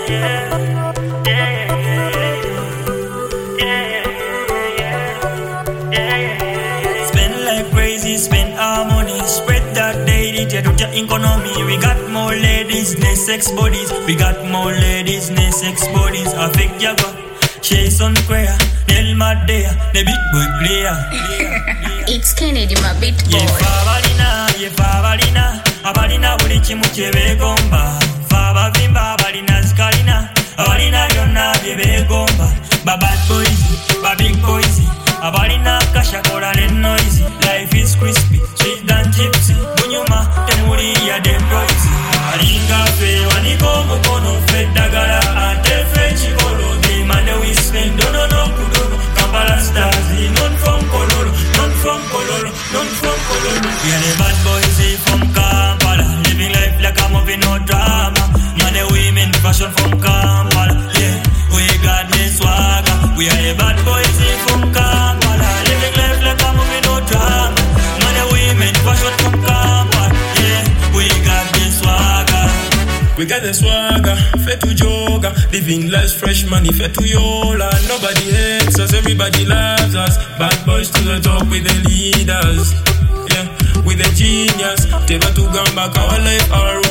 Spend like crazy, spend our money, spread that daily, to your economy. We got more ladies, nice sex bodies. We got more ladies, nice sex bodies. I think you go, Chase on prayer, Nel Madea, the big boy player. It's Kennedy, my bit boy. Ye Favalina, Abalina, Ulichi Mucheve Gomba, Fava Vimba, Abalina Skalina, Abalina Yona, Bebe Gomba, Bad boys, big boys, Abalina, Kashakora and noisy. Life is crispy, sweet than gypsy. Bunyuma, Temuria, dem boys. Aringa fe, Waniko, Mokono, Fed Dagara, Ante French, Kolo, the man we spend, no, Kudono, Kampala stars, non from Kololo, non from Kololo, non from Kololo. We are the bad boys from Kampala, living life like a movie, no drama. Man the women fashion from Kampala, yeah, we got the swagger. We are the bad boys from Kampala, living life like a movie, no drama. Man the women fashion from Kampala, yeah, we got the swagger. We got the swagger, fair to yoga, living life fresh money, fair to yola. Nobody hates us, everybody loves us. Bad boys to the top with the leaders, yeah, with the genius. Teba to Gamba, our life, our